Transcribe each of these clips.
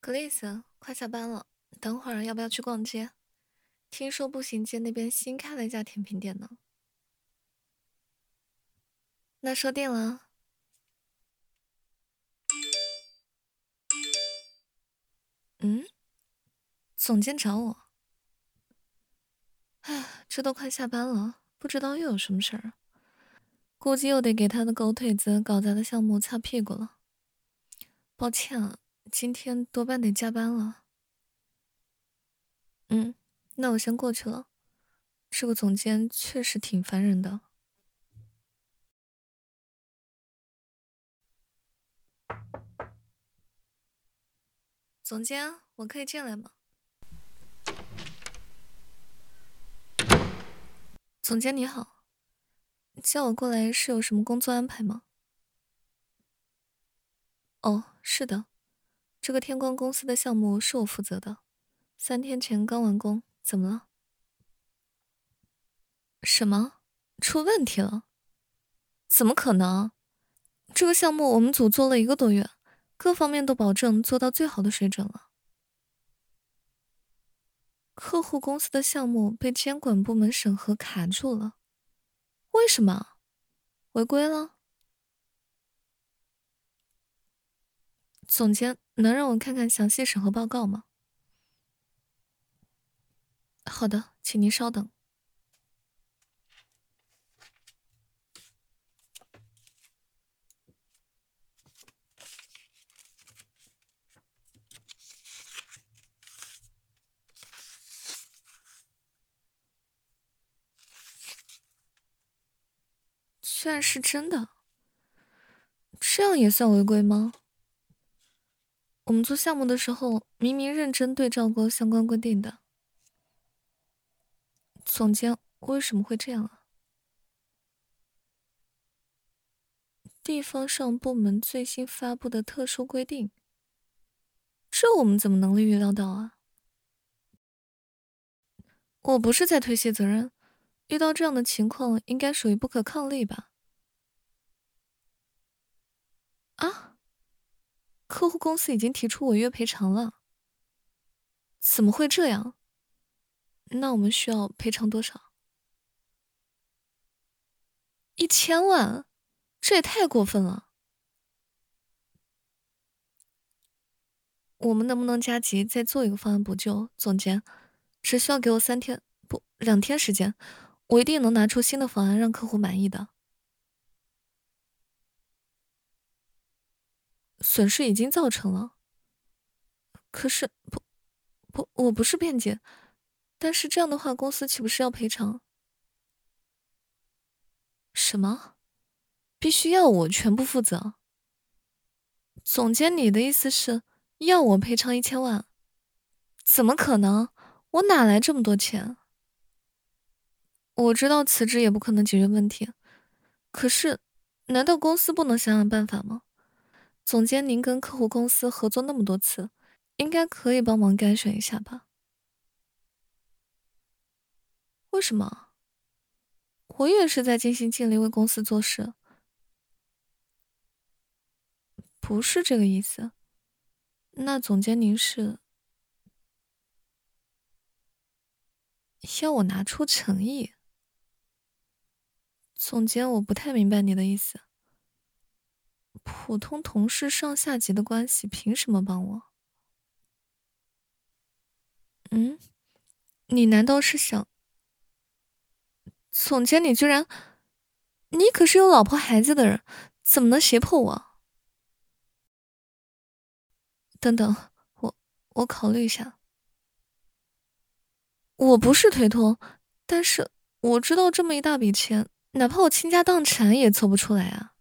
格丽丝，快下班了，等会儿要不要去逛街？听说步行街那边新开了一家甜品店呢。那说定了。嗯，总监找我。唉，这都快下班了，不知道又有什么事儿啊？估计又得给他的狗腿子搞砸的项目擦屁股了。抱歉啊，今天多半得加班了。嗯，那我先过去了。这个总监确实挺烦人的。总监，我可以进来吗？总监你好，叫我过来是有什么工作安排吗？哦，是的，这个天光公司的项目是我负责的，3天前刚完工，怎么了？什么？出问题了？怎么可能？这个项目我们组做了1个多月，各方面都保证做到最好的水准了。客户公司的项目被监管部门审核卡住了，为什么？违规了？总监，能让我看看详细审核报告吗？好的，请您稍等。居然是真的，这样也算违规吗？我们做项目的时候，明明认真对照过相关规定的。总监，为什么会这样啊？地方上部门最新发布的特殊规定，这我们怎么能预料到啊？我不是在推卸责任，遇到这样的情况，应该属于不可抗力吧？啊，客户公司已经提出违约赔偿了，怎么会这样？那我们需要赔偿多少？1000万，这也太过分了！我们能不能加急再做一个方案补救？总监，只需要给我3天，不2天时间，我一定能拿出新的方案让客户满意的。损失已经造成了，可是不，我不是辩解，但是这样的话，公司岂不是要赔偿？什么？必须要我全部负责？总监，你的意思是要我赔偿1000万？怎么可能？我哪来这么多钱？我知道辞职也不可能解决问题，可是，难道公司不能想想办法吗？总监，您跟客户公司合作那么多次，应该可以帮忙干选一下吧？为什么？我也是在尽心尽力为公司做事，不是这个意思。那总监您是要我拿出诚意？总监，我不太明白你的意思。普通同事上下级的关系，凭什么帮我？嗯，你难道是想……总监，你居然……你可是有老婆孩子的人，怎么能胁迫我？等等，我考虑一下。我不是推脱，但是我知道这么一大笔钱，哪怕我倾家荡产也凑不出来啊。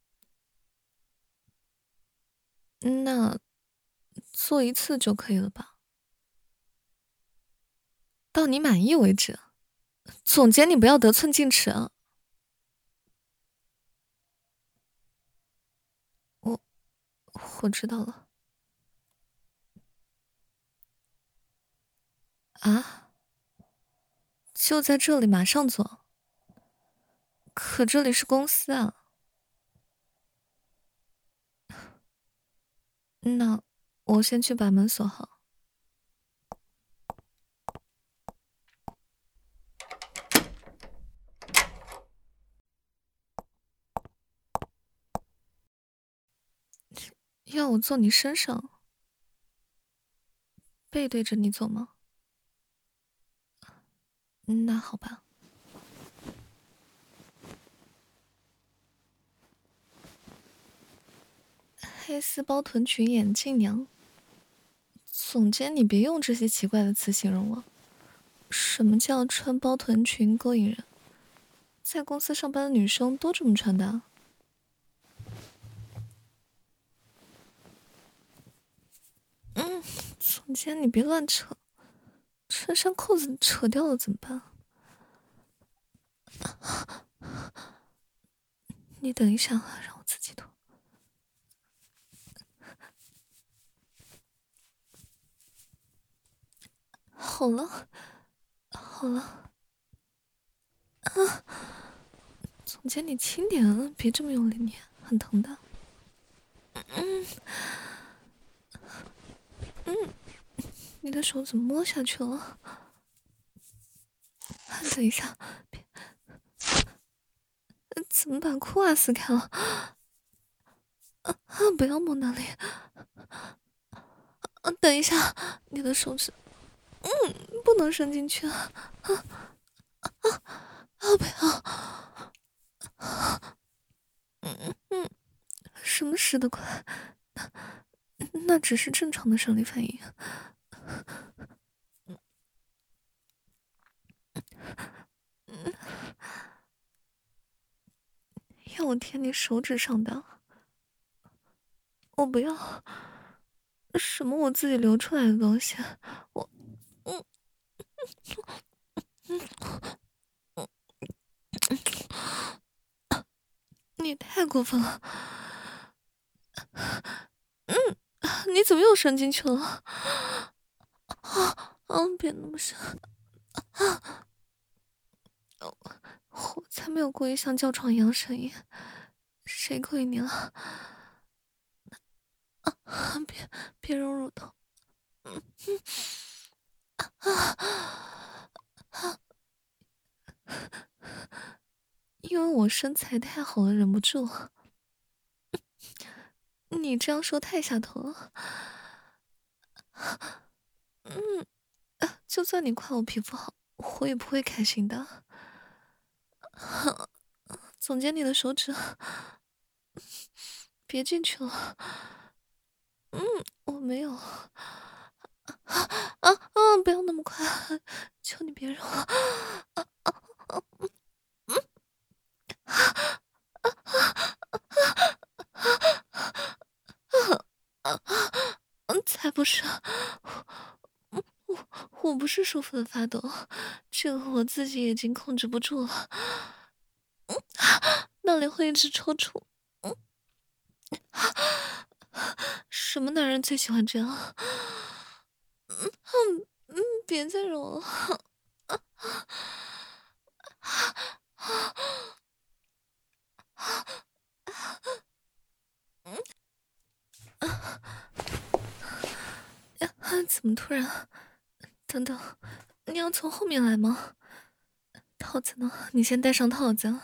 那做一次就可以了吧？到你满意为止。总监，你不要得寸进尺啊！我我知道了。啊，就在这里，马上做。可这里是公司啊。那我先去把门锁好。 要我坐你身上，背对着你坐吗？那好吧。黑丝包臀裙眼镜娘，总监你别用这些奇怪的词形容我。什么叫穿包臀裙勾引人？在公司上班的女生都这么穿的啊。总监你别乱扯，衬衫扣子扯掉了怎么办？你等一下啊，让我自己脱。好了，好了。总监你轻点啊，别这么用力捏，很疼的。你的手怎么摸下去了？等一下，别，怎么把裤袜撕开了？不要摸那里。等一下，你的手指，不能伸进去啊！不要！什么使得快？那只是正常的生理反应。要我舔你手指上的？我不要。什么我自己流出来的东西？我，你太过分了。你怎么又伸进去了？别那么深。我才没有故意像叫床一样声音，谁勾引你了？别揉乳头。因为我身材太好了，忍不住。你这样说太下头了。就算你夸我皮肤好，我也不会开心的。总监，你的手指，别进去了。我没有。不要那么快，求你别揉了。才不是。我不是舒服的发抖，这个我自己已经控制不住了。那里会一直抽搐。什么男人最喜欢这样？别再揉了。怎么突然？等等，你要从后面来吗？套子呢？你先戴上套子。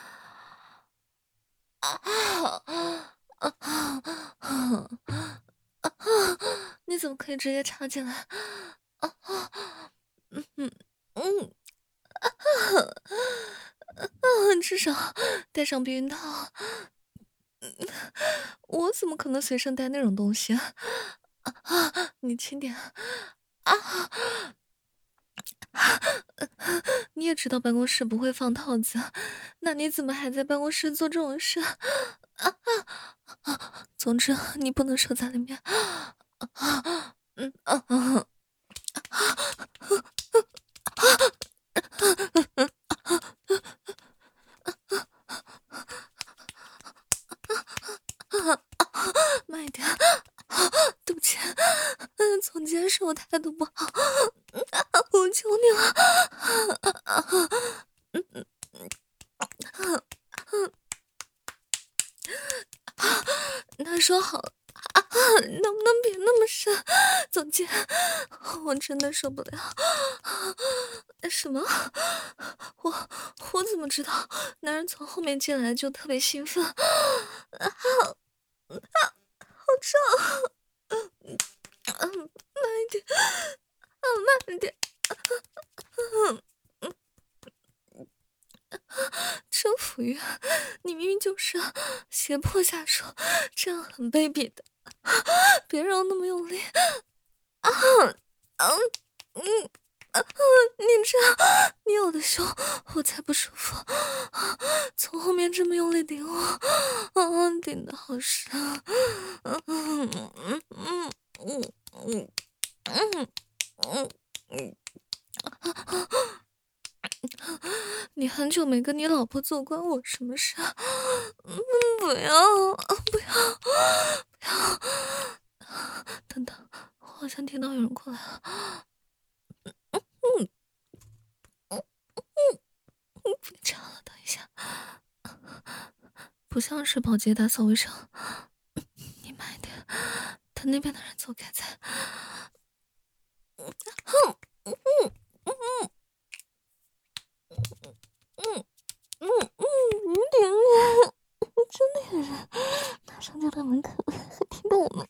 你怎么可以直接插进来？嗯嗯嗯至少带上避孕套。我怎么可能随身带那种东西啊？你轻点。你也知道办公室不会放套子，那你怎么还在办公室做这种事？总之，你不能射在里面。慢一点。对不起。总监是我态度不好。我求你了。那说好了。能不能别那么深？总监，我真的受不了。什么？我怎么知道？男人从后面进来就特别兴奋。 慢一点，慢一点。征服欲，你明明就是胁迫下手，这样很卑鄙的，别让我那么用力。你这样，你有的时候我才不舒服，从后面这么用力顶我，顶的好深。你很久没跟你老婆做，关我什么事啊？不要，不要，不要！等等，我好像听到有人过来了。别吵了，等一下，不像是保洁打扫卫生。你慢一点，等那边的人走开再。真的有人，马上就到门口了，听到我们。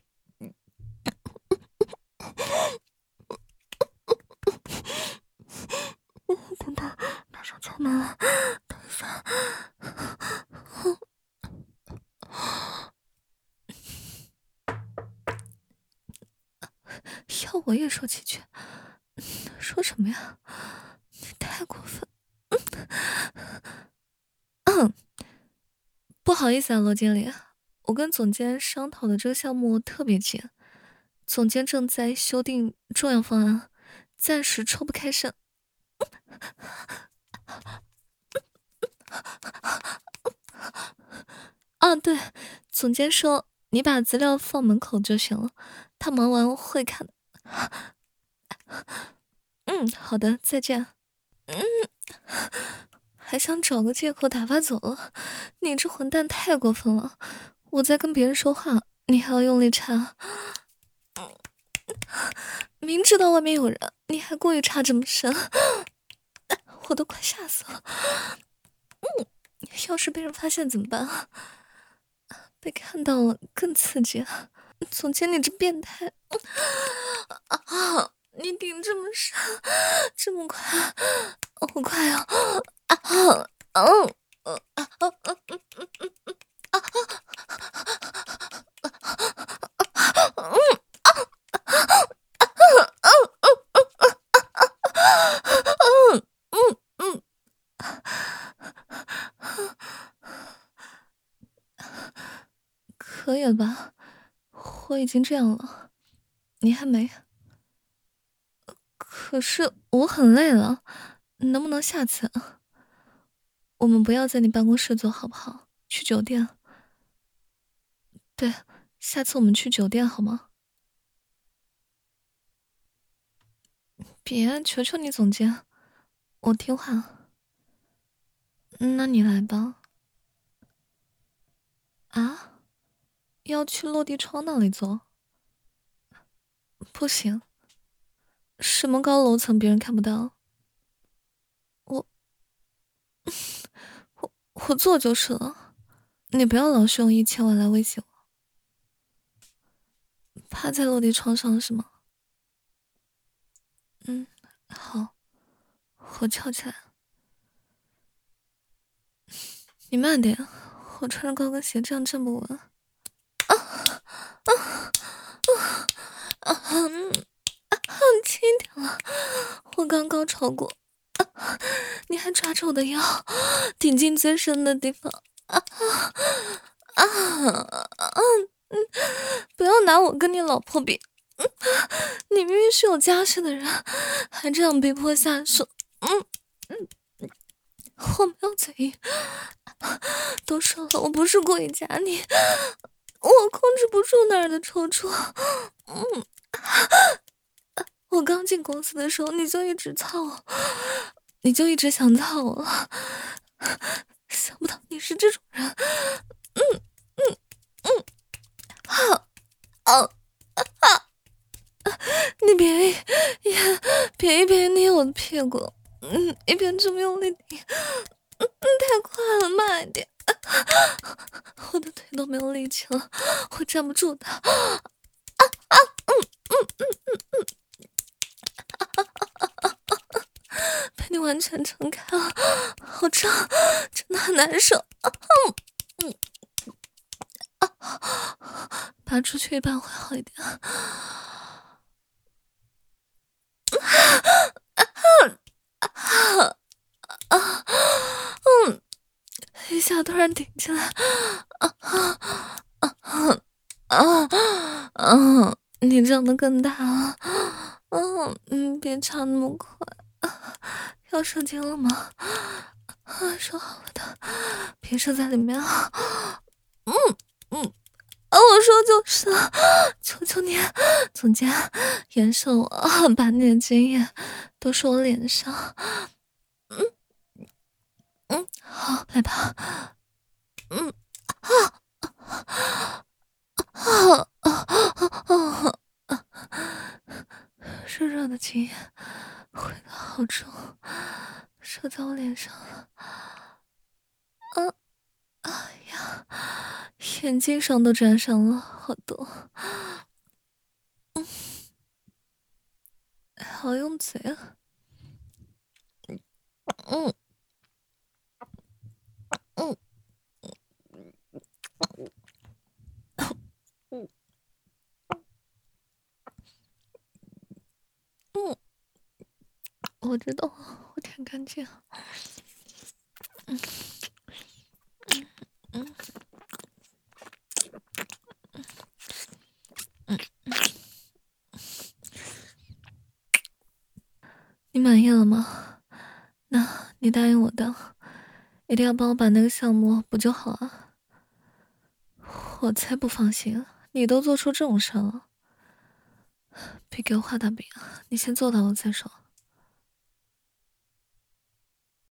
等等，马上开门了，等一下。要我也说几句？说什么呀？你太过分。不好意思啊，罗经理，我跟总监商讨的这个项目特别紧，总监正在修订重要方案，暂时抽不开身。啊，对，总监说你把资料放门口就行了，他忙完会看的。好的，再见。还想找个借口打发走了，你这混蛋太过分了！我在跟别人说话，你还要用力插。明知道外面有人，你还故意插这么深，我都快吓死了。要是被人发现怎么办啊？被看到了更刺激啊！总监，你这变态！你顶这么深，这么快，好快啊！可以了吧？我已经这样了，你还没。可是我很累了，能不能下次我们不要在你办公室做好不好？去酒店。对，下次我们去酒店好吗？别，求求你总监，我听话。那你来吧。啊？要去落地窗那里坐？不行，什么高楼层别人看不到。我我做就是了，你不要老是用1000万来威胁我。趴在落地窗上是吗？好，我翘起来。你慢点，我穿着高跟鞋这样站不稳。轻一点了，我刚高潮过。你还抓着我的腰，顶进最深的地方。不要拿我跟你老婆比。你明明是有家室的人，还这样逼迫下手。我没有嘴硬，都说了，我不是故意夹你，我控制不住那儿的抽搐。我刚进公司的时候，你就一直操我，你就一直想操我，想不到你是这种人。你别捏我的屁股，一边这么用力顶，太快了，慢一点。 我的腿都没有力气了，我站不住的。被你完全撑开了，好胀，真的很难受。拔出去一半会好一点。一下突然顶起来，你长得更大了，别插那么快，要射精了吗？说好了的，别射在里面啊！我说就是了，求求你，总监，延寿我，把你的精液都是我脸上。好，来吧。热热的精液，味道好重，射在我脸上了。哎呀，眼睛上都沾上了，好多。好用嘴啊。嗯。我知道，我舔干净。你满意了吗？那你答应我的，一定要帮我把那个项目补救好啊！我才不放心，你都做出这种事了，别给我画大饼，你先做到我再说。